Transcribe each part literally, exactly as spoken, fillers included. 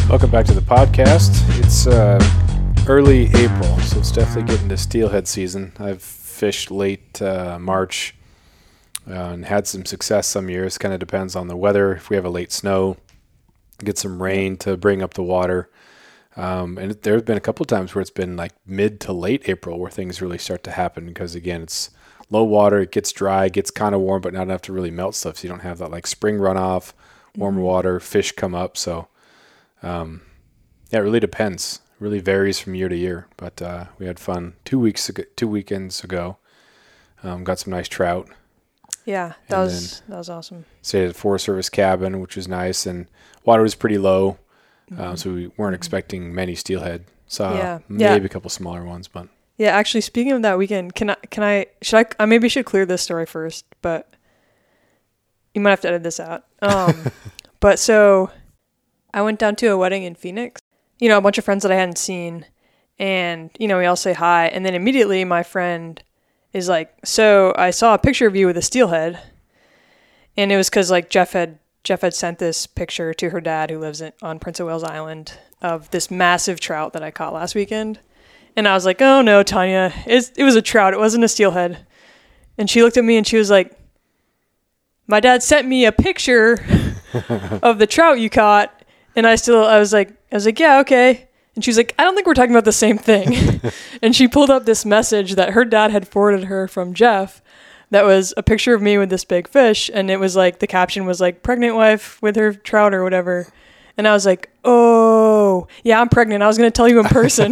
Welcome back to the podcast. It's uh, early April, so it's definitely getting to steelhead season. I've fished late uh, March uh, and had some success some years. Kind of depends on the weather. If we have a late snow, get some rain to bring up the water. Um, and there have been a couple of times where it's been like mid to late April where things really start to happen because, again, it's low water, it gets dry, it gets kind of warm, but not enough to really melt stuff. So you don't have that like spring runoff, warmer mm-hmm. water, fish come up. So um, yeah, it really depends. It really varies from year to year. But uh, we had fun two weeks ago, two weekends ago. Um, got some nice trout. Yeah, that and was that was awesome. Stayed at a Forest Service cabin, which was nice, and water was pretty low, mm-hmm. um, so we weren't mm-hmm. expecting many steelhead. Saw yeah. maybe yeah. a couple smaller ones, but. Yeah, actually, speaking of that weekend, can I, can I, should I, I maybe should clear this story first, but you might have to edit this out. Um, but so I went down to a wedding in Phoenix, you know, a bunch of friends that I hadn't seen, and, you know, we all say hi, and then immediately my friend is like, so I saw a picture of you with a steelhead, and it was because, like, Jeff had, Jeff had sent this picture to her dad who lives in, on Prince of Wales Island of this massive trout that I caught last weekend. And I was like, oh no, Tanya, it's, it was a trout. It wasn't a steelhead. And she looked at me and she was like, my dad sent me a picture of the trout you caught. And I still, I was like, I was like, yeah, okay. And she was like, I don't think we're talking about the same thing. And she pulled up this message that her dad had forwarded her from Jeff. That was a picture of me with this big fish. And it was like, the caption was like, pregnant wife with her trout or whatever. And I was like, oh, yeah, I'm pregnant. I was going to tell you in person.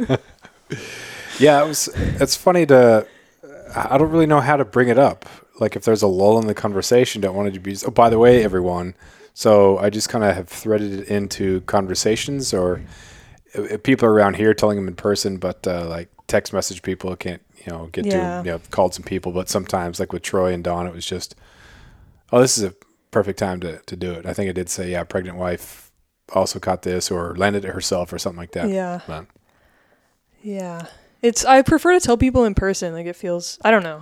Yeah, it was. It's funny to. I don't really know how to bring it up. Like if there's a lull in the conversation, don't want it to be. Oh, by the way, everyone. So I just kind of have threaded it into conversations, or if people are around here telling them in person, but uh, like text message people can't, you know, get yeah. to. You know, called some people, but sometimes like with Troy and Dawn, it was just, oh, this is a perfect time to to do it. I think I did say, yeah, pregnant wife also caught this, or landed it herself, or something like that. Yeah. But, Yeah. It's, I prefer to tell people in person. Like it feels, I don't know.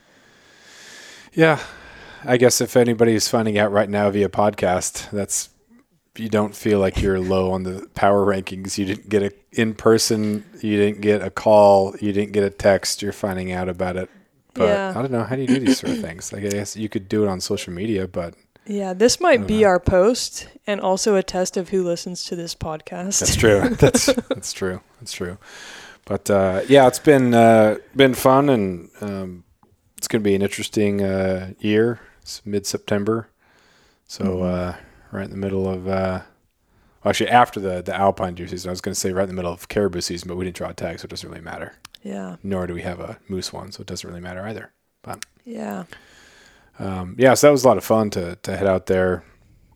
Yeah. I guess if anybody's finding out right now via podcast, that's, you don't feel like you're low on the power rankings. You didn't get a in person. You didn't get a call. You didn't get a text. You're finding out about it. But yeah. I don't know. How do you do these sort of things? Like I guess you could do it on social media, but. Yeah. This might be know. our post and also a test of who listens to this podcast. That's true. That's, that's true. That's true. But uh, yeah, it's been uh, been fun, and um, it's going to be an interesting uh, year. It's mid-September, so mm-hmm. uh, right in the middle of uh, well, actually after the, the alpine deer season. I was going to say right in the middle of caribou season, but we didn't draw a tag, so it doesn't really matter. Yeah. Nor do we have a moose one, so it doesn't really matter either. But yeah, um, yeah. So that was a lot of fun to to head out there.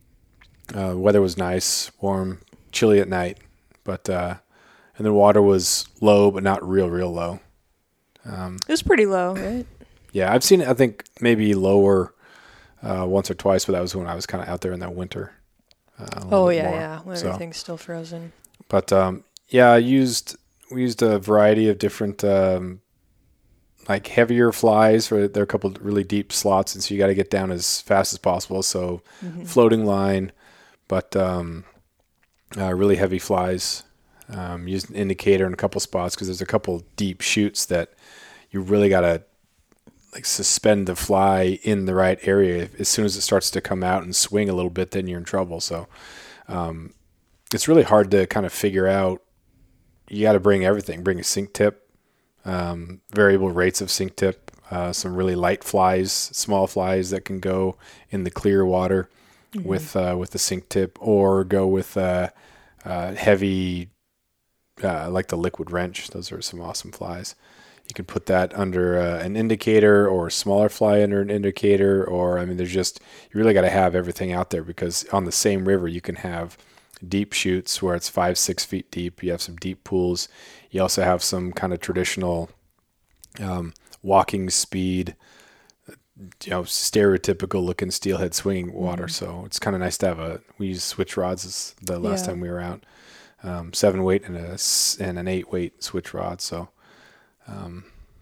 Uh, the weather was nice, warm, chilly at night, but. Uh, And the water was low, but not real, real low. Um, it was pretty low, right? Yeah, I've seen it, I think, maybe lower uh, once or twice, but that was when I was kind of out there in that winter. Uh, oh, yeah, more. yeah, when so, everything's still frozen. But, um, yeah, I used we used a variety of different, um, like, heavier flies. For, there are a couple of really deep slots, and so you got to get down as fast as possible. So mm-hmm. floating line, but um, uh, really heavy flies. Um, used an indicator in a couple spots because there's a couple deep chutes that you really got to like suspend the fly in the right area. As soon as it starts to come out and swing a little bit, then you're in trouble. So um, it's really hard to kind of figure out. You got to bring everything. Bring a sink tip, um, variable rates of sink tip, uh, some really light flies, small flies that can go in the clear water mm-hmm. with uh, with the sink tip, or go with uh, uh, heavy. Uh, like the liquid wrench. Those are some awesome flies. You can put that under uh, an indicator, or a smaller fly under an indicator, or, I mean, there's just, you really got to have everything out there, because on the same river, you can have deep chutes where it's five, six feet deep. You have some deep pools. You also have some kind of traditional um, walking speed, you know, stereotypical looking steelhead swinging water. Mm-hmm. So it's kind of nice to have a, we use switch rods the last yeah. time we were out. Um, seven weight and a and an eight weight switch rod. So, um,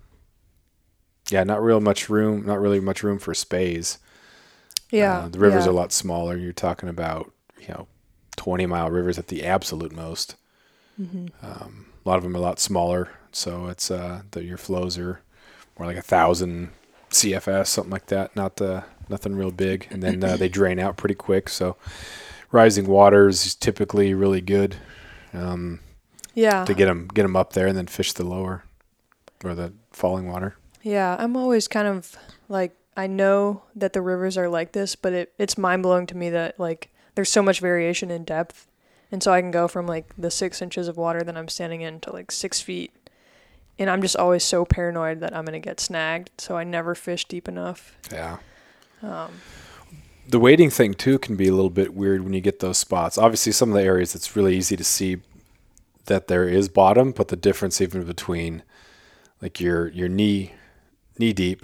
yeah, not real much room, not really much room for spays. Yeah, uh, the rivers yeah. are a lot smaller. You're talking about, you know, twenty mile rivers at the absolute most. Mm-hmm. Um, a lot of them are a lot smaller, so it's uh, the, your flows are more like a thousand C F S, something like that. Not uh, nothing real big, and then uh, they drain out pretty quick. So rising waters is typically really good. Um, yeah. To get them get them up there and then fish the lower or the falling water. Yeah, I'm always kind of like, I know that the rivers are like this, but it, it's mind blowing to me that like there's so much variation in depth. And so I can go from like the six inches of water that I'm standing in to like six feet. And I'm just always so paranoid that I'm going to get snagged. So I never fish deep enough. Yeah. Um, the wading thing too can be a little bit weird when you get those spots. Obviously some of the areas it's really easy to see that there is bottom, but the difference even between like your, your knee, knee deep,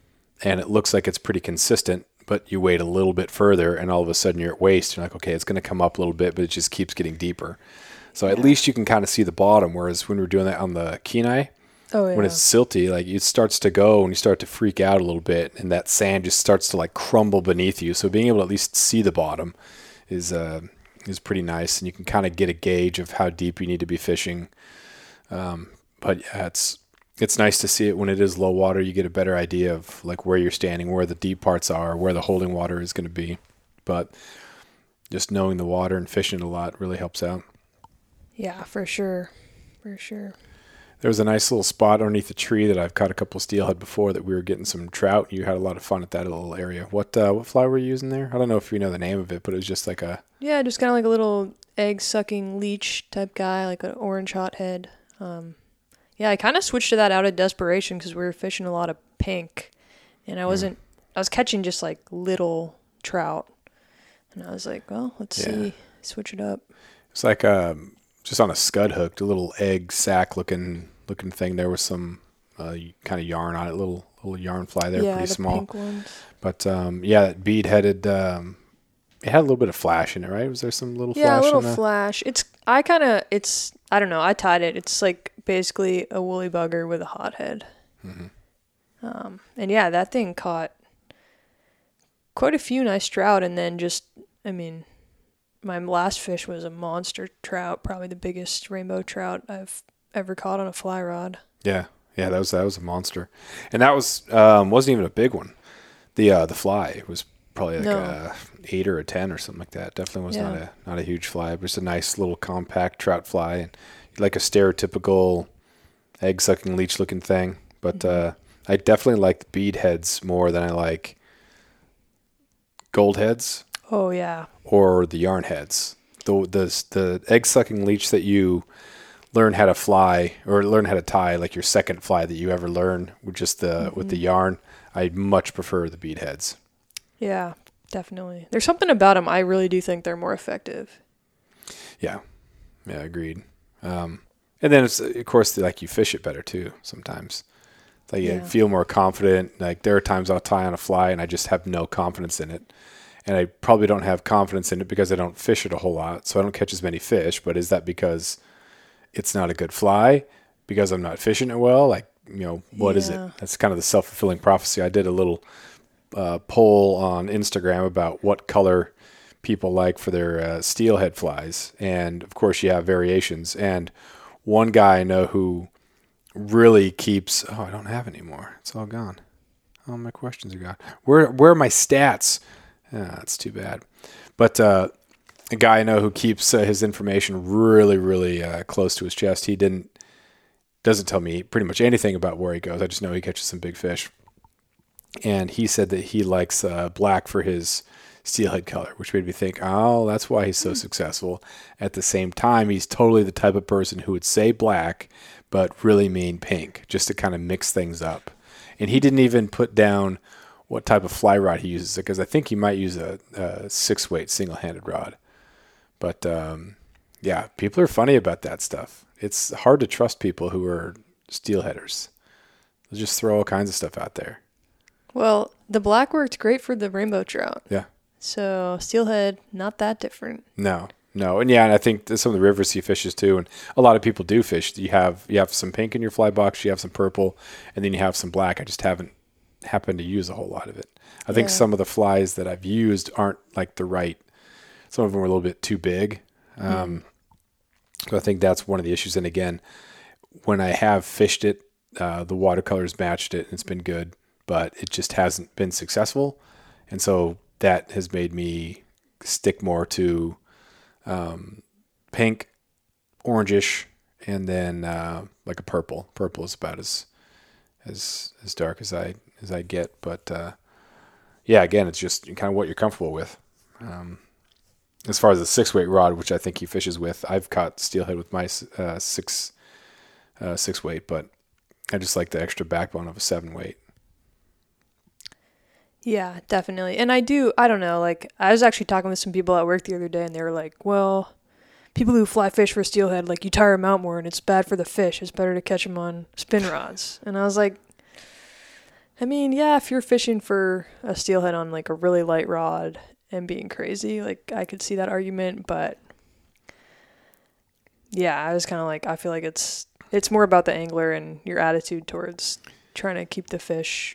and it looks like it's pretty consistent, but you wade a little bit further and all of a sudden you're at waist. You're like, okay, it's going to come up a little bit, but it just keeps getting deeper. So at least you can kind of see the bottom. Whereas when we're doing that on the Kenai, oh, yeah. when it's silty, like it starts to go and you start to freak out a little bit and that sand just starts to like crumble beneath you. So being able to at least see the bottom is, uh, is pretty nice. And you can kind of get a gauge of how deep you need to be fishing. Um, but yeah, it's, It's nice to see it when it is low water. You get a better idea of like where you're standing, where the deep parts are, where the holding water is going to be. But just knowing the water and fishing a lot really helps out. Yeah, for sure. For sure. There was a nice little spot underneath a tree that I've caught a couple steelhead before that we were getting some trout. You had a lot of fun at that little area. What uh, what fly were you using there? I don't know if you know the name of it, but it was just like a... Yeah, just kind of like a little egg-sucking leech type guy, like an orange hothead. Um Yeah, I kind of switched to that out of desperation because we were fishing a lot of pink, and I wasn't. Mm. I was catching just like little trout, and I was like, "Well, let's yeah. see, switch it up." It's like um, just on a scud hook, a little egg sack looking looking thing. There was some uh, kind of yarn on it, little little yarn fly there, yeah, pretty the small. Pink ones. But um, yeah, that bead headed. Um, it had a little bit of flash in it, right? Was there some little yeah, flash? Yeah, a little in the... flash. It's I kind of it's I don't know. I tied it. It's like basically a woolly bugger with a hothead. Mm-hmm. Um, and yeah, that thing caught quite a few nice trout, and then just I mean, my last fish was a monster trout, probably the biggest rainbow trout I've ever caught on a fly rod. Yeah, yeah, that was that was a monster, and that was um, wasn't even a big one. The uh, the fly was probably like no. a eight or a ten or something like that. Definitely was yeah. not a not a huge fly, but just a nice little compact trout fly, and like a stereotypical egg sucking leech looking thing. But mm-hmm. uh, I definitely like the bead heads more than I like gold heads. Oh yeah. Or the yarn heads. The the the egg sucking leech that you learn how to fly or learn how to tie, like your second fly that you ever learn with just the mm-hmm. with the yarn. I much prefer the bead heads. Yeah, definitely. There's something about them. I really do think they're more effective. Yeah, yeah, agreed. Um, and then it's of course like you fish it better too. Sometimes, like yeah. you feel more confident. Like there are times I'll tie on a fly and I just have no confidence in it. And I probably don't have confidence in it because I don't fish it a whole lot, so I don't catch as many fish. But is that because it's not a good fly? Because I'm not fishing it well? Like, you know, what yeah. is it? That's kind of the self-fulfilling prophecy. I did a little uh, poll on Instagram about what color people like for their uh, steelhead flies. And, of course, you have variations. And one guy I know who really keeps... Oh, I don't have any more. It's all gone. All my questions are gone. Where, where are my stats? Yeah, that's too bad. But uh, a guy I know who keeps uh, his information really, really uh, close to his chest. He didn't doesn't tell me pretty much anything about where he goes. I just know he catches some big fish. And he said that he likes uh, black for his steelhead color, which made me think, oh, that's why he's so successful. At the same time, he's totally the type of person who would say black, but really mean pink, just to kind of mix things up. And he didn't even put down what type of fly rod he uses, because I think he might use a, a six-weight single-handed rod. But, um, yeah, people are funny about that stuff. It's hard to trust people who are steelheaders. They'll just throw all kinds of stuff out there. Well, the black worked great for the rainbow trout. Yeah. So steelhead, not that different. No, no. And, yeah, and I think some of the rivers he fishes, too, and a lot of people do fish. You have, you have some pink in your fly box, you have some purple, and then you have some black. I just haven't happen to use a whole lot of it. I think yeah. some of the flies that I've used aren't like the right some of them were a little bit too big. Um, mm. So I think that's one of the issues. And again, when I have fished it, uh, the watercolors matched it and it's been good, but it just hasn't been successful. And so that has made me stick more to um, pink, orangish, and then uh, like a purple. Purple is about as as as dark as I as I get. But uh, yeah, again, it's just kind of what you're comfortable with. Um, as far as the six weight rod, which I think he fishes with, I've caught steelhead with my uh, six uh, six weight, but I just like the extra backbone of a seven weight. Yeah, definitely. And I do, I don't know, like I was actually talking with some people at work the other day and they were like, well, people who fly fish for steelhead, like you tire them out more and it's bad for the fish. It's better to catch them on spin rods. And I was like, I mean, yeah, if you're fishing for a steelhead on like a really light rod and being crazy, like I could see that argument. But yeah, I was kind of like, I feel like it's, it's more about the angler and your attitude towards trying to keep the fish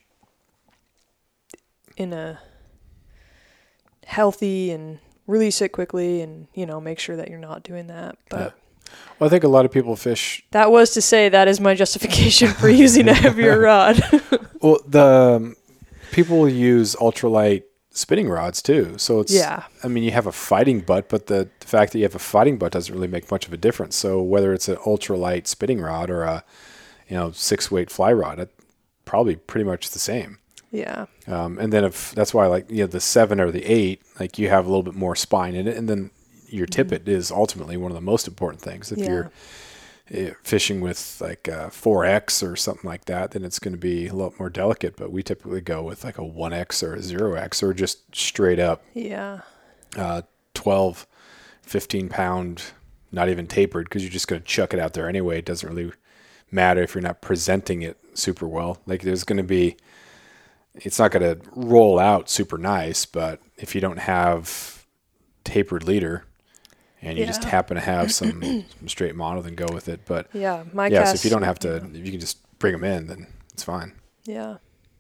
in a healthy and release it quickly and, you know, make sure that you're not doing that. But yeah. Well, I think a lot of people fish. That was to say that is my justification for using a heavier rod. Well, the um, people use ultralight spinning rods too. So it's, yeah. I mean, you have a fighting butt, but the, the fact that you have a fighting butt doesn't really make much of a difference. So whether it's an ultralight spinning rod or a, you know, six weight fly rod, it probably pretty much the same. Yeah. Um, and then if that's why, like, you know, the seven or the eight, like you have a little bit more spine in it. And then your tippet mm-hmm. is ultimately one of the most important things. If yeah. you're uh, fishing with like a four X or something like that, then it's going to be a lot more delicate. But we typically go with like a one X or a zero X or just straight up yeah, uh, twelve, fifteen pound, not even tapered, because you're just going to chuck it out there anyway. It doesn't really matter if you're not presenting it super well. Like there's going to be, it's not going to roll out super nice, but if you don't have tapered leader and you yeah. just happen to have some, some straight mono, then go with it. But yeah, my yeah, cast, so if you don't have to, yeah. if you can just bring them in, then it's fine. Yeah.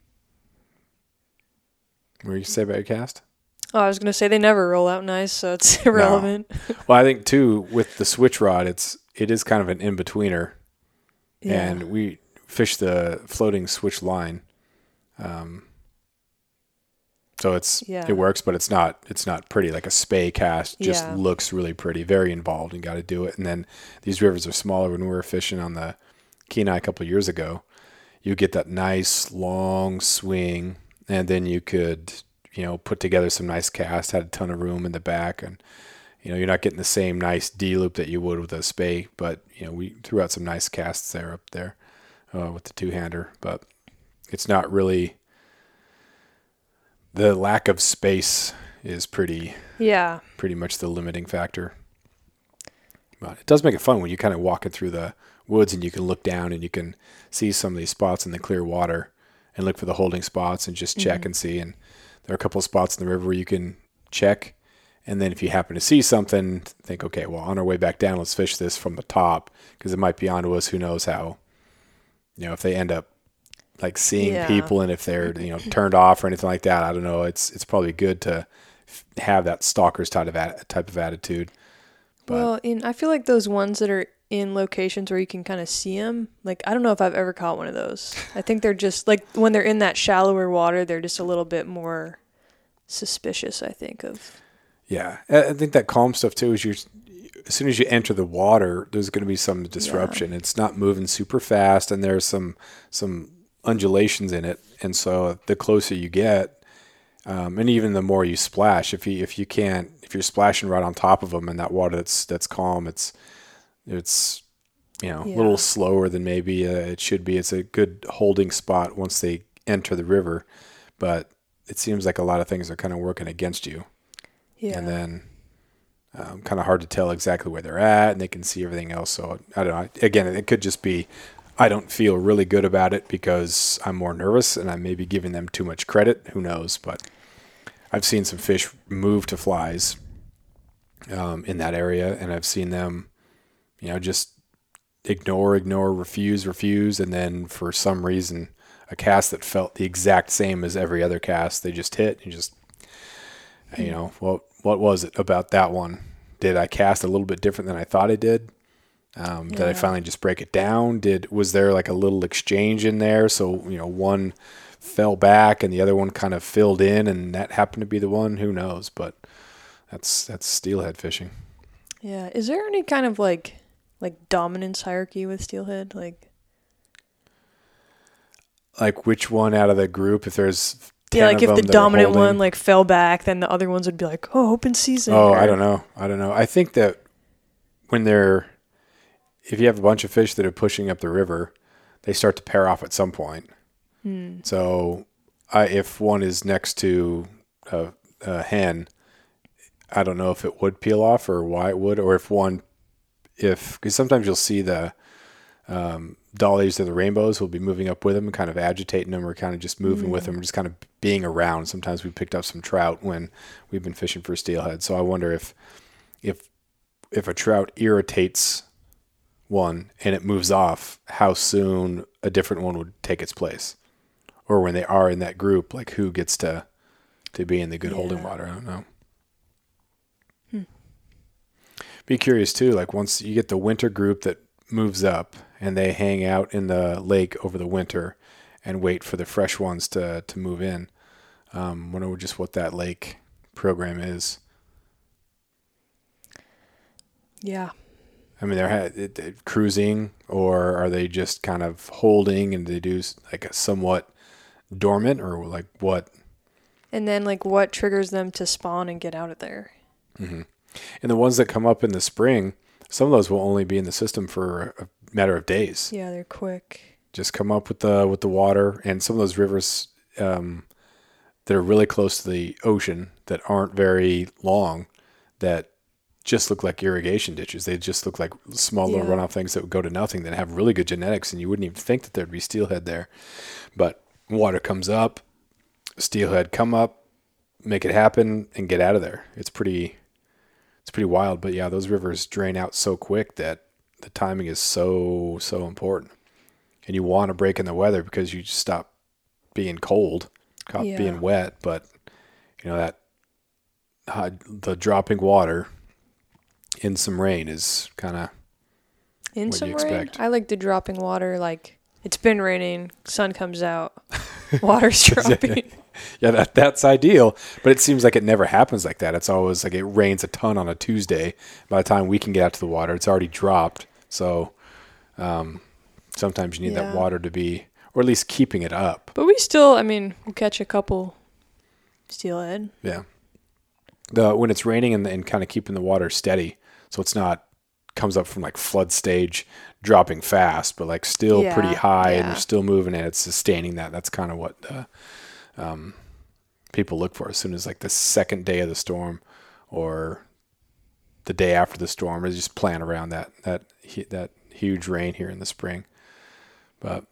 What were you say about your cast? Oh, I was going to say they never roll out nice, so it's irrelevant. No. Well, I think too, with the switch rod, it's, it is kind of an in-betweener. Yeah. And we fish the floating switch line. Um, so it's, yeah. it works, but it's not, it's not pretty. Like a spay cast just yeah. looks really pretty, very involved, and got to do it. And then these rivers are smaller. When we were fishing on the Kenai a couple of years ago, you get that nice long swing, and then you could, you know, put together some nice cast, had a ton of room in the back, and, you know, you're not getting the same nice D loop that you would with a spay, but, you know, we threw out some nice casts there up there uh, with the two-hander, but it's not really, the lack of space is pretty, yeah, pretty much the limiting factor. But it does make it fun when you kind of walking through the woods and you can look down and you can see some of these spots in the clear water and look for the holding spots and just check mm-hmm. and see. And there are a couple of spots in the river where you can check. And then if you happen to see something, think, okay, well, on our way back down, let's fish this from the top, because it might be onto us. Who knows how, you know, if they end up like seeing yeah. people, and if they're, you know, turned off or anything like that. I don't know. It's, it's probably good to f- have that stalker's type of, at- type of attitude. But, well, in, I feel like those ones that are in locations where you can kind of see them, like, I don't know if I've ever caught one of those. I think they're just like, when they're in that shallower water, they're just a little bit more suspicious, I think, of. Yeah. I think that calm stuff too is you're, as soon as you enter the water, there's going to be some disruption. Yeah. It's not moving super fast, and there's some, some undulations in it. And so the closer you get, um, and even the more you splash, if you, if you can't, if you're splashing right on top of them in that water that's, that's calm, it's, it's, you know, yeah. a little slower than maybe uh, it should be. It's a good holding spot once they enter the river, but it seems like a lot of things are kind of working against you. Yeah. And then um, kind of hard to tell exactly where they're at, and they can see everything else. So I don't know. Again, it could just be, I don't feel really good about it because I'm more nervous and I may be giving them too much credit. Who knows? But I've seen some fish move to flies um, in that area, and I've seen them, you know, just ignore, ignore, refuse, refuse. And then for some reason, a cast that felt the exact same as every other cast, they just hit and just, you know, well, what was it about that one? Did I cast a little bit different than I thought I did? Um, yeah. Did I finally just break it down? Did was there like a little exchange in there? So, you know, one fell back and the other one kind of filled in, and that happened to be the one. Who knows? But that's that's steelhead fishing. Yeah. Is there any kind of like like dominance hierarchy with steelhead? Like, like which one out of the group? If there's yeah, like if the dominant one like fell back, then the other ones would be like, oh, open season. Oh, or... I don't know. I don't know. I think that when they're if you have a bunch of fish that are pushing up the river, they start to pair off at some point. Hmm. So I, if one is next to a, a hen, I don't know if it would peel off or why it would, or if one, if, because sometimes you'll see the um, dollies or the rainbows will be moving up with them and kind of agitating them or kind of just moving mm. with them, or just kind of being around. Sometimes we picked up some trout when we've been fishing for steelhead. So I wonder if, if, if a trout irritates one and it moves off, how soon a different one would take its place, or when they are in that group, like who gets to to be in the good yeah. holding water. I don't know. Hmm. Be curious too, like once you get the winter group that moves up and they hang out in the lake over the winter and wait for the fresh ones to to move in. Um, wonder just what that lake program is. Yeah. I mean, they're it, it, cruising, or are they just kind of holding and they do like a somewhat dormant, or like what? And then like what triggers them to spawn and get out of there? Mm-hmm. And the ones that come up in the spring, some of those will only be in the system for a matter of days. Yeah, they're quick. Just come up with the with the water, and some of those rivers um, that are really close to the ocean that aren't very long, that just look like irrigation ditches. They just look like small little yeah. runoff things that would go to nothing, that have really good genetics, and you wouldn't even think that there'd be steelhead there. But water comes up, steelhead come up, make it happen, and get out of there. It's pretty, it's pretty wild. But yeah, those rivers drain out so quick that the timing is so, so important. And you want to break in the weather because you just stop being cold, stop yeah. being wet. But you know that uh, the dropping water in some rain is kind of in what some you rain. expect. I like the dropping water. Like it's been raining, sun comes out, water's dropping. Yeah, that that's ideal. But it seems like it never happens like that. It's always like it rains a ton on a Tuesday. By the time we can get out to the water, it's already dropped. So um, sometimes you need yeah. that water to be, or at least keeping it up. But we still, I mean, we'll catch a couple steelhead. Yeah. The when it's raining and, and kind of keeping the water steady. So it's not comes up from like flood stage, dropping fast, but like still yeah, pretty high yeah. and you're still moving and it's sustaining that. That's kind of what uh, um, people look for as soon as like the second day of the storm or the day after the storm, or just plan around that that that huge rain here in the spring. But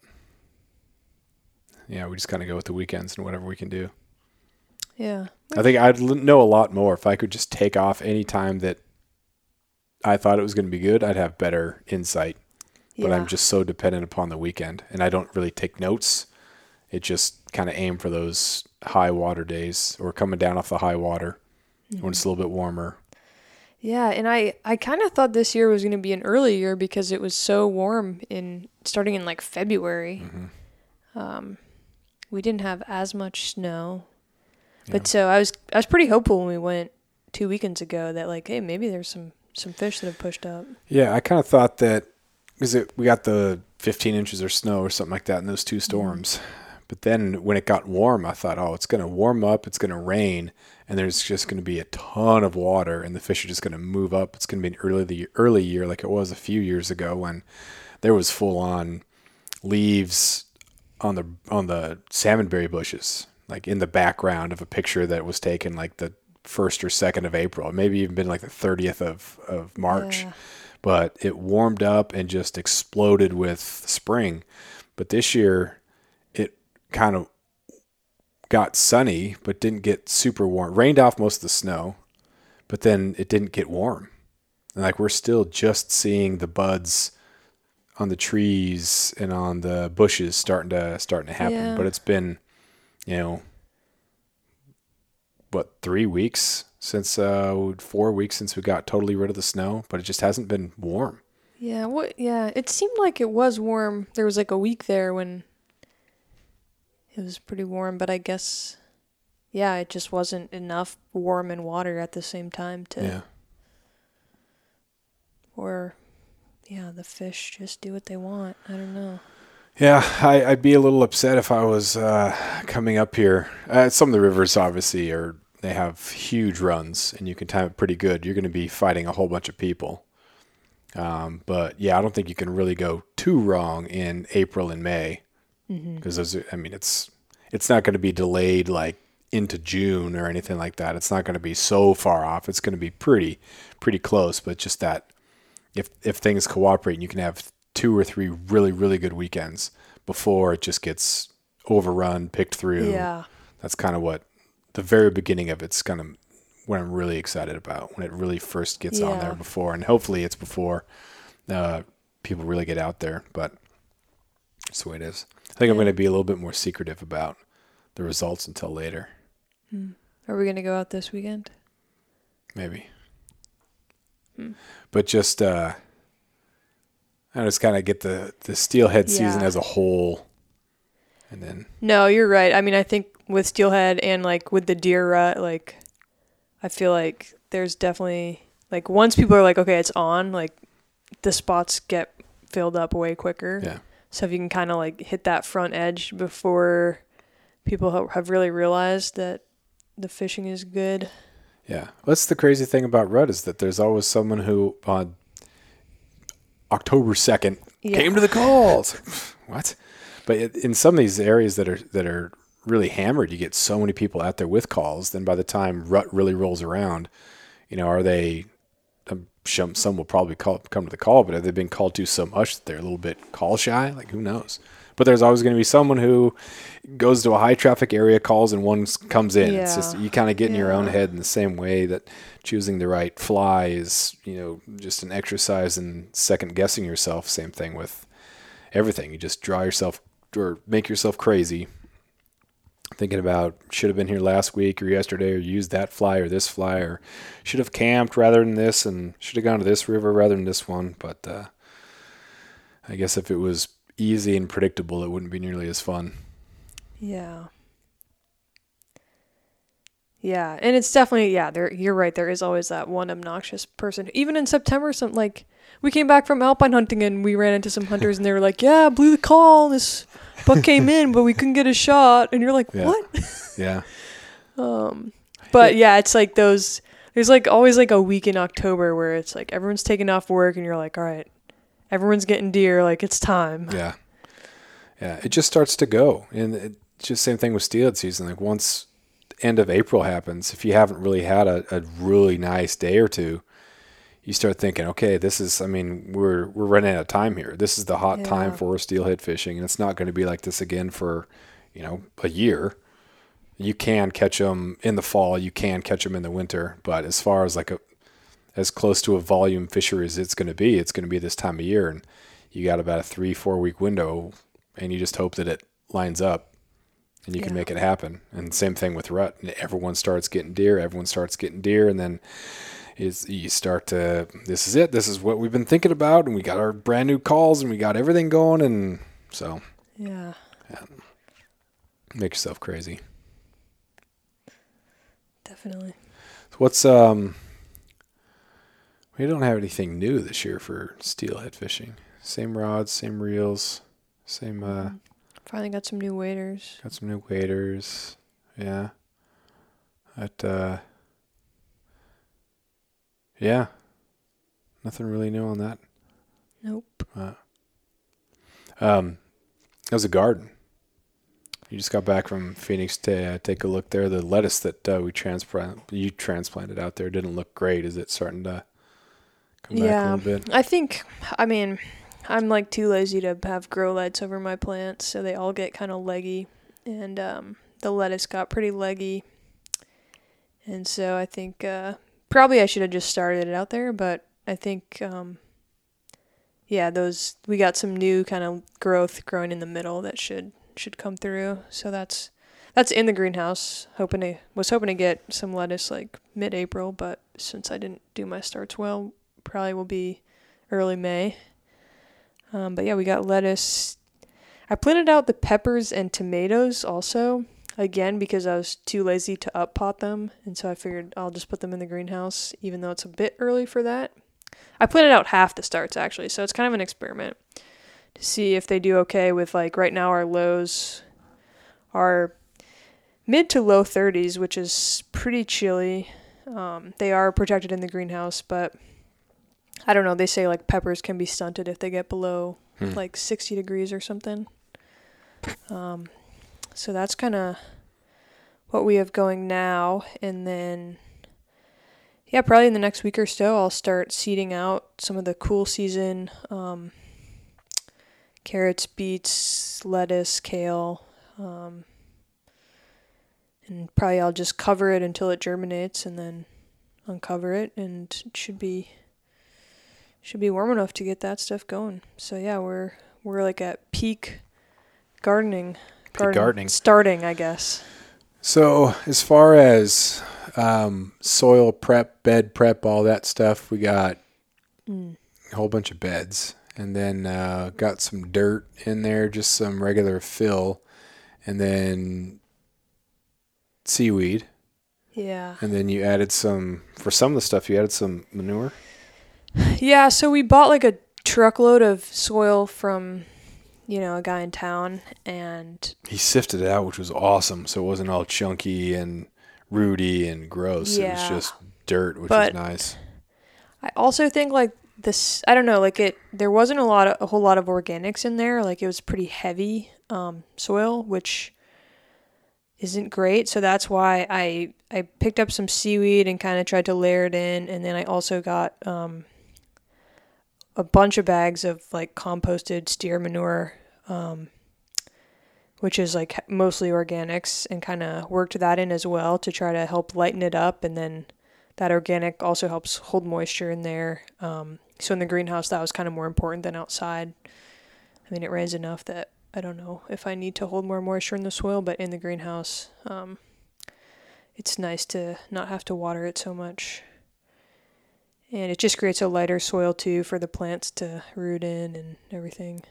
yeah, we just kind of go with the weekends and whatever we can do. Yeah. I think I'd know a lot more if I could just take off any time that I thought it was going to be good. I'd have better insight, but yeah. I'm just so dependent upon the weekend, and I don't really take notes. It just kind of aim for those high water days or coming down off the high water mm-hmm. when it's a little bit warmer. Yeah, and I, I kind of thought this year was going to be an early year because it was so warm in starting in like February. Mm-hmm. Um, we didn't have as much snow, yeah. but so I was I was pretty hopeful when we went two weekends ago that like, hey, maybe there's some. Some fish that have pushed up. Yeah, I kind of thought that because we got the fifteen inches of snow or something like that in those two storms. Mm-hmm. But then when it got warm, I thought, oh, it's going to warm up, it's going to rain, and there's just going to be a ton of water, and the fish are just going to move up. It's going to be an early the early year like it was a few years ago when there was full on leaves on the on the salmonberry bushes, like in the background of a picture that was taken like the first or second of April, maybe even been like the thirtieth of, of March, yeah. but it warmed up and just exploded with spring. But this year it kind of got sunny, but didn't get super warm. Rained off most of the snow, but then it didn't get warm. And like, we're still just seeing the buds on the trees and on the bushes starting to, starting to happen. Yeah. But it's been, you know, what, three weeks since uh, four weeks since we got totally rid of the snow, but it just hasn't been warm. Yeah, what? Yeah, it seemed like it was warm. There was like a week there when it was pretty warm, but I guess, yeah, it just wasn't enough warm and water at the same time to, Yeah. or, yeah, the fish just do what they want. I don't know. Yeah, I, I'd be a little upset if I was uh, coming up here. Uh, some of the rivers obviously are, they have huge runs and you can time it pretty good. You're going to be fighting a whole bunch of people. Um, but yeah, I don't think you can really go too wrong in April and May because those are, I mean, it's, it's not going to be delayed like into June or anything like that. It's not going to be so far off. It's going to be pretty, pretty close, but just that if, if things cooperate, you can have two or three really, really good weekends before it just gets overrun, picked through. Yeah. That's kind of what the very beginning of it's kind of what I'm really excited about when it really first gets Yeah. on there before, and hopefully it's before uh, people really get out there, but that's the way it is. I think I'm Yeah. going to be a little bit more secretive about the results until later. Are we going to go out this weekend? Maybe. Hmm. But just, uh, I just kind of get the, the steelhead season Yeah. as a whole. And then, No, you're right. I mean, I think with steelhead and like with the deer rut, like I feel like there's definitely like once people are like, okay, it's on, like the spots get filled up way quicker. yeah. So if you can kind of like hit that front edge before people ha- have really realized that the fishing is good. Yeah. What's the crazy thing about rut is that there's always someone who on October second Yeah. came to the calls. What? But it- in some of these areas that are that are really hammered, you get so many people out there with calls. Then by the time rut really rolls around, you know, are they? Um, some some will probably call come to the call, but have they been called to so much that they're a little bit call shy? Like who knows? But there's always going to be someone who goes to a high traffic area, calls, and one s- comes in. It's just Yeah. you kind of get in your own Yeah. head in the same way that choosing the right fly is, you know, just an exercise in second guessing yourself. Same thing with everything. You just draw yourself or make yourself crazy thinking about should have been here last week or yesterday or used that fly or this fly or should have camped rather than this and should have gone to this river rather than this one. But uh, I guess if it was easy and predictable, it wouldn't be nearly as fun. Yeah. Yeah, and it's definitely yeah. There, you're right. There is always that one obnoxious person. Even in September, some like we came back from alpine hunting and we ran into some hunters and they were like, "Yeah, blew the call. And this buck came in, but we couldn't get a shot." And you're like, Yeah. "What?" Yeah. Um, but yeah, it's like those. There's like always like a week in October where it's like everyone's taking off work and you're like, "All right, everyone's getting deer. Like it's time." Yeah. Yeah. It just starts to go. And it's just same thing with steelhead season. Like once end of April happens, if you haven't really had a, a really nice day or two, you start thinking, okay, this is, I mean, we're, we're running out of time here. This is the hot Yeah. time for steelhead fishing. And it's not going to be like this again for, you know, a year. You can catch them in the fall. You can catch them in the winter. But as far as like a, as close to a volume fishery as it's going to be, it's going to be this time of year. And you got about a three, four week window and you just hope that it lines up and you can Yeah. make it happen. And same thing with rut. Everyone starts getting deer. Everyone starts getting deer. And then is you start to, this is it. This is what we've been thinking about. And we got our brand new calls and we got everything going. And so Yeah. make yourself crazy. Definitely. What's, um, we don't have anything new this year for steelhead fishing. Same rods, same reels, same, uh, Finally got some new waders. got some new waders. Yeah. That, uh, yeah. Nothing really new on that. Nope. Uh, um, that was a garden. You just got back from Phoenix to uh, take a look there. The lettuce that uh, we transplant, you transplanted out there didn't look great. Is it starting to come back a Yeah. little bit? I think, I mean, I'm like too lazy to have grow lights over my plants, so they all get kind of leggy. And um, the lettuce got pretty leggy. And so I think uh, probably I should have just started it out there, but I think, um, yeah, those, we got some new kind of growth growing in the middle that should should come through. So that's that's in the greenhouse. Hoping to was hoping to get some lettuce like mid-April, but since I didn't do my starts well, probably will be early May. Um, but yeah, we got lettuce. I planted out the peppers and tomatoes also, again, because I was too lazy to up pot them. And so I figured I'll just put them in the greenhouse, even though it's a bit early for that. I planted out half the starts, actually. So it's kind of an experiment to see if they do okay with, like, right now our lows are mid to low thirties, which is pretty chilly. Um, they are protected in the greenhouse, but I don't know. They say, like, peppers can be stunted if they get below, hmm. like, sixty degrees or something. Um, so that's kind of what we have going now. And then, yeah, probably in the next week or so, I'll start seeding out some of the cool season um, carrots, beets, lettuce, kale. Um, and probably I'll just cover it until it germinates and then uncover it. And it should be, should be warm enough to get that stuff going. So, yeah, we're we're like at peak gardening. Garden, gardening. Starting, I guess. So as far as um, soil prep, bed prep, all that stuff, we got mm. a whole bunch of beds. And then uh, got some dirt in there, just some regular fill. And then seaweed. Yeah. And then you added some, for some of the stuff, you added some manure. Yeah, so we bought like a truckload of soil from... you know, a guy in town, and he sifted it out, which was awesome. So it wasn't all chunky and rooty and gross. Yeah. It was just dirt, which but was nice. I also think like this, I don't know, like it, there wasn't a lot of, a whole lot of organics in there. Like it was pretty heavy, um, soil, which isn't great. So that's why I, I picked up some seaweed and kind of tried to layer it in. And then I also got, um, a bunch of bags of like composted steer manure, um, which is like mostly organics, and kind of worked that in as well to try to help lighten it up. And then that organic also helps hold moisture in there. Um, so in the greenhouse, that was kind of more important than outside. I mean, it rains enough that I don't know if I need to hold more moisture in the soil, but in the greenhouse, um, it's nice to not have to water it so much. And it just creates a lighter soil, too, for the plants to root in and everything.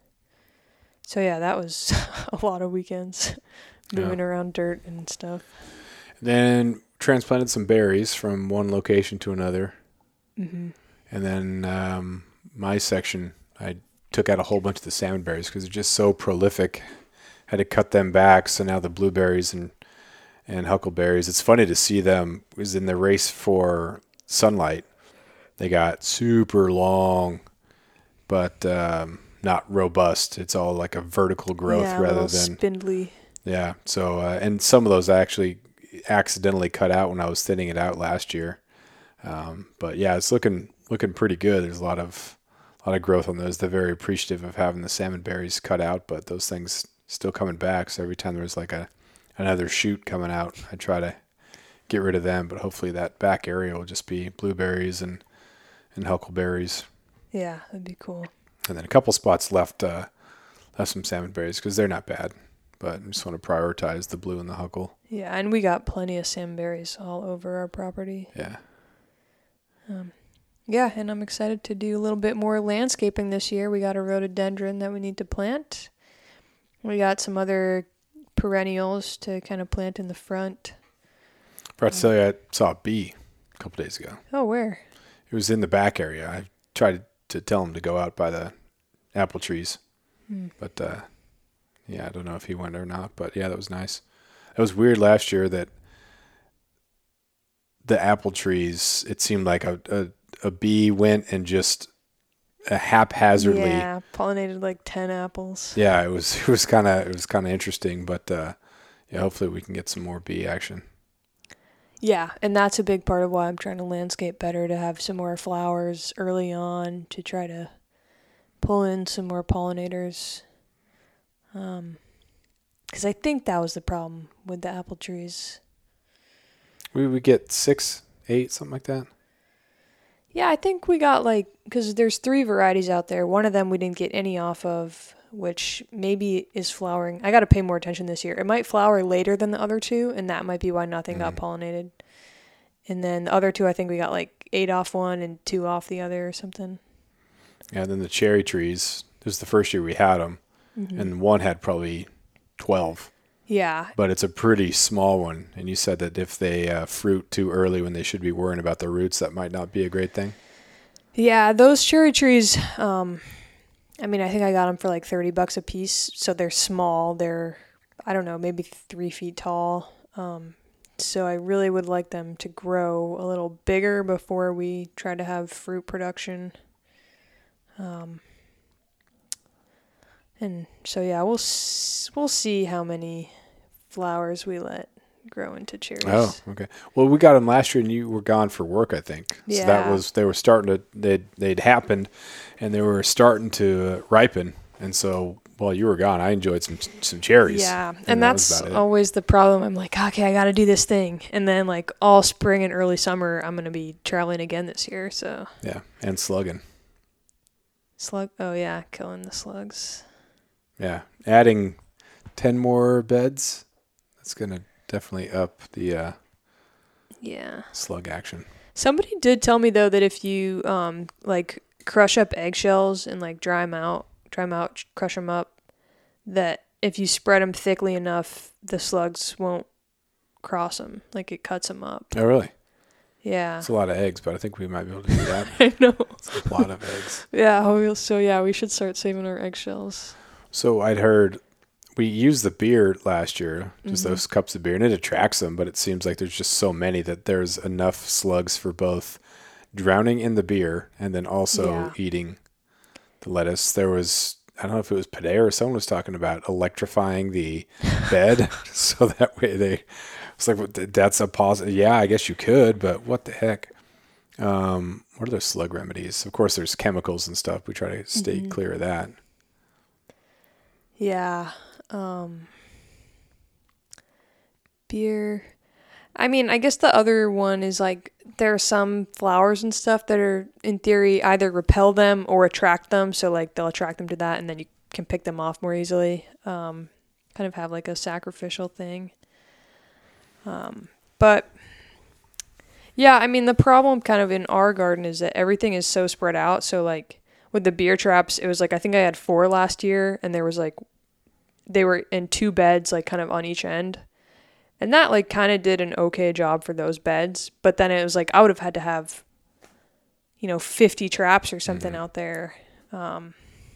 So, yeah, that was a lot of weekends moving yeah. around dirt and stuff. Then transplanted some berries from one location to another. Mm-hmm. And then um, my section, I took out a whole bunch of the salmon berries because they're just so prolific. Had to cut them back. So now the blueberries and, and huckleberries, it's funny to see them. It was in the race for sunlight. They got super long, but um, not robust. It's all like a vertical growth yeah, rather than spindly. Yeah. So uh, and some of those I actually accidentally cut out when I was thinning it out last year. Um, but yeah, it's looking looking pretty good. There's a lot of a lot of growth on those. They're very appreciative of having the salmon berries cut out, but those things still coming back. So every time there's like a another shoot coming out, I try to get rid of them. But hopefully that back area will just be blueberries and and huckleberries. Yeah, that'd be cool. And then a couple spots left, uh, left some salmon berries because they're not bad, but I just want to prioritize the blue and the huckle. Yeah, and we got plenty of salmon berries all over our property. Yeah. Um, yeah, and I'm excited to do a little bit more landscaping this year. We got a rhododendron that we need to plant. We got some other perennials to kind of plant in the front. Forgot to tell you, I saw a bee a couple days ago. Oh, where? It was in the back area. I tried to tell him to go out by the apple trees. Hmm. But, uh, yeah, I don't know if he went or not. But, yeah, that was nice. It was weird last year that the apple trees, it seemed like a, a, a bee went and just a haphazardly. Yeah, pollinated like ten apples. Yeah, it was it was kind of it was kind of interesting. But, uh, yeah, hopefully we can get some more bee action. Yeah, and that's a big part of why I'm trying to landscape better, to have some more flowers early on, to try to pull in some more pollinators. Um, because I think that was the problem with the apple trees. We would get six, eight, something like that. Yeah, I think we got like, because there's three varieties out there. One of them we didn't get any off of, which maybe is flowering. I got to pay more attention this year. It might flower later than the other two, and that might be why nothing mm. got pollinated. And then the other two, I think we got like eight off one and two off the other or something. Yeah, and then the cherry trees, this was the first year we had them, mm-hmm. and one had probably twelve. Yeah. But it's a pretty small one. And you said that if they uh, fruit too early when they should be worrying about the roots, that might not be a great thing. Yeah, those cherry trees, um, I mean, I think I got them for like thirty bucks a piece. So they're small. They're, I don't know, maybe three feet tall. Um, so I really would like them to grow a little bigger before we try to have fruit production. Um, and so, yeah, we'll, s- we'll see how many flowers we let grow into cherries. Oh, okay. Well, we got them last year and you were gone for work, I think. Yeah. So that was, they were starting to, they'd, they'd happened and they were starting to ripen. And so while you were gone, I enjoyed some, some cherries. Yeah. And, and that that's always the problem. I'm like, okay, I got to do this thing. And then like all spring and early summer, I'm going to be traveling again this year. So yeah. And slugging. Slug. Oh yeah. Killing the slugs. Yeah. Adding ten more beds. That's going to definitely up the uh, yeah slug action. Somebody did tell me though that if you um like crush up eggshells and like dry them out, dry them out, crush them up, that if you spread them thickly enough, the slugs won't cross them. Like it cuts them up. Oh really? Yeah. It's a lot of eggs, but I think we might be able to do that. I know. It's a lot of eggs. Yeah. So yeah, we should start saving our eggshells. So I'd heard. We used the beer last year, just mm-hmm. those cups of beer, and it attracts them, but it seems like there's just so many that there's enough slugs for both drowning in the beer and then also yeah. eating the lettuce. There was, I don't know if it was Padea or someone was talking about electrifying the bed so that way they, it's like, that's a positive. Yeah, I guess you could, but what the heck? Um, what are those slug remedies? Of course, there's chemicals and stuff. We try to stay mm-hmm. clear of that. Yeah. Um, beer. I mean, I guess the other one is like there are some flowers and stuff that are in theory either repel them or attract them. So like they'll attract them to that and then you can pick them off more easily. Um, kind of have like a sacrificial thing. Um, but yeah, I mean, the problem kind of in our garden is that everything is so spread out. So like with the beer traps, it was like, I think I had four last year and there was like, they were in two beds, like kind of on each end. And that like kind of did an okay job for those beds. But then it was like, I would have had to have, you know, fifty traps or something mm-hmm. out there. Um,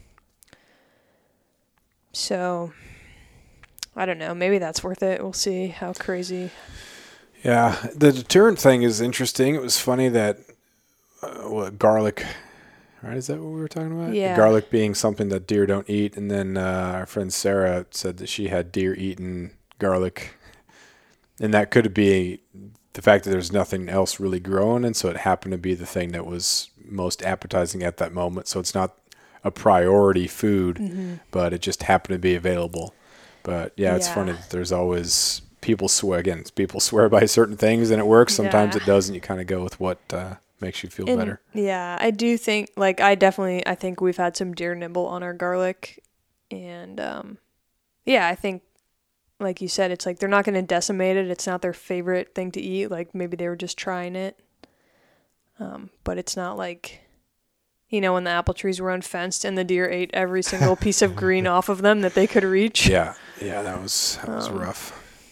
so I don't know. Maybe that's worth it. We'll see how crazy. Yeah. The deterrent thing is interesting. It was funny that uh, what, garlic... Right, is that what we were talking about? Yeah. Garlic being something that deer don't eat. And then uh, our friend Sarah said that she had deer eating garlic. And that could be the fact that there's nothing else really growing. And so it happened to be the thing that was most appetizing at that moment. So it's not a priority food, mm-hmm. but it just happened to be available. But yeah, it's yeah. funny that there's always people swear, again, people swear by certain things and it works. Sometimes yeah. it doesn't. You kind of go with what... Uh, makes you feel and, better. Yeah, I do think, like, I definitely, I think we've had some deer nibble on our garlic. And, um, yeah, I think, like you said, it's like they're not going to decimate it. It's not their favorite thing to eat. Like, maybe they were just trying it. Um, but it's not like, you know, when the apple trees were unfenced and the deer ate every single piece of green off of them that they could reach. Yeah, yeah, that was, that was um, rough.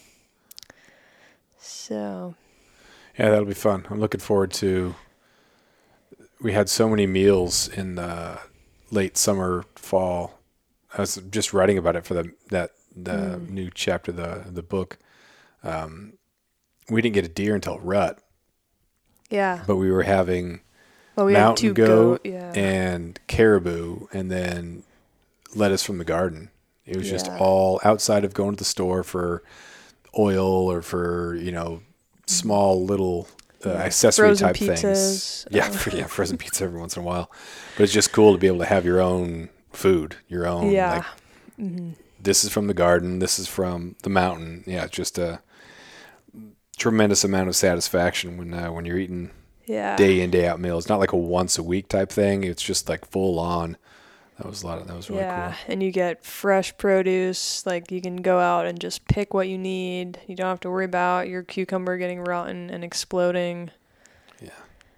So. Yeah, that'll be fun. I'm looking forward to... We had so many meals in the late summer, fall. I was just writing about it for the that the mm. new chapter of the the book. Um, we didn't get a deer until rut. Yeah. But we were having well, we mountain had two goat, goat yeah. and caribou, and then lettuce from the garden. It was yeah. just all outside of going to the store for oil or for, you know, small little... Uh, yeah. accessory frozen type pizzas. things. Yeah, for, yeah, frozen pizza every once in a while. But it's just cool to be able to have your own food, your own. Yeah. Like, mm-hmm. This is from the garden. This is from the mountain. Yeah, it's just a tremendous amount of satisfaction when uh, when you're eating yeah. day in, day out meals. Not like a once a week type thing. It's just like full on. That was a lot of, that was really yeah, cool. and you get fresh produce. Like you can go out and just pick what you need. You don't have to worry about your cucumber getting rotten and exploding. Yeah.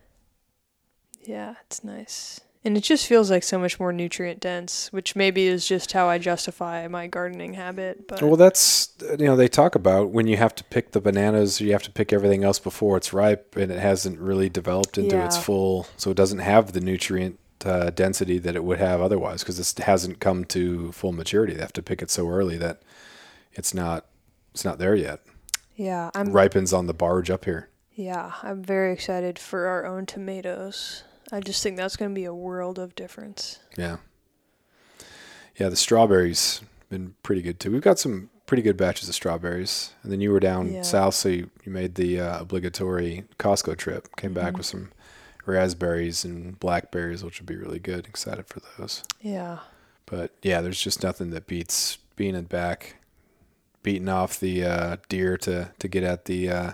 Yeah, it's nice. And it just feels like so much more nutrient dense, which maybe is just how I justify my gardening habit. But Well, that's, you know, they talk about when you have to pick the bananas, you have to pick everything else before it's ripe, and it hasn't really developed into Yeah. its full, so it doesn't have the nutrient uh, density that it would have otherwise, because it hasn't come to full maturity. They have to pick it so early that it's not it's not there yet. yeah, I'm Ripens on the barge up here. yeah, I'm very excited for our own tomatoes. I just think that's going to be a world of difference. Yeah. Yeah, the strawberries been pretty good too. We've got some pretty good batches of strawberries. And then you were down Yeah. south, so you, you made the uh, obligatory Costco trip. Came back Mhm. with some raspberries and blackberries, which would be really good. Excited for those. Yeah. But yeah, there's just nothing that beats being in back, beating off the uh, deer to, to get at the, uh,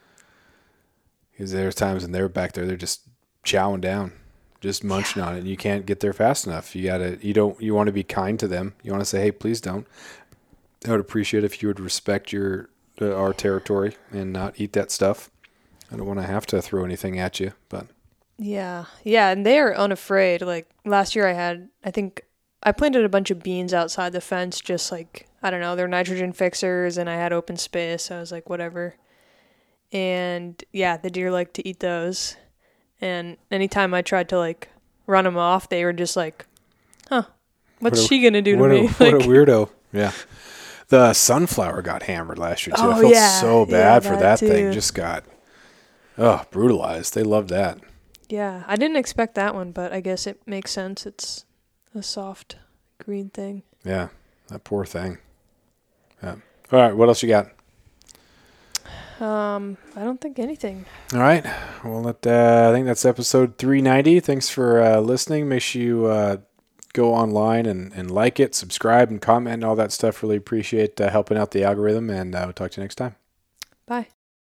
because there's times when they're back there, they're just chowing down, just munching on it, and you can't get there fast enough. You gotta, you don't, you want to be kind to them. You want to say, hey, please don't. I would appreciate if you would respect your uh, our territory and not eat that stuff. I don't want to have to throw anything at you, but Yeah. Yeah, and they are unafraid. Like last year I had I think I planted a bunch of beans outside the fence, just like I don't know, they're nitrogen fixers, and I had open space, so I was like whatever. And yeah, the deer like to eat those. And anytime I tried to like run them off, they were just like, "Huh, what's What a- she gonna do to what me?" a, Like, what a weirdo. Yeah. The sunflower got hammered last year too. Oh, I felt yeah. so Yeah, bad for that that thing. too. Just got oh brutalized. They loved that. yeah, I didn't expect that one, but I guess it makes sense. It's a soft green thing. Yeah, that poor thing. Yeah. All right, what else you got? Um, I don't think anything. All right. Well, that, uh, I think that's episode three ninety. Thanks for uh, listening. Make sure you uh, go online and, and like it, subscribe, and comment and all that stuff. Really appreciate uh, helping out the algorithm, and uh, we'll talk to you next time. Bye.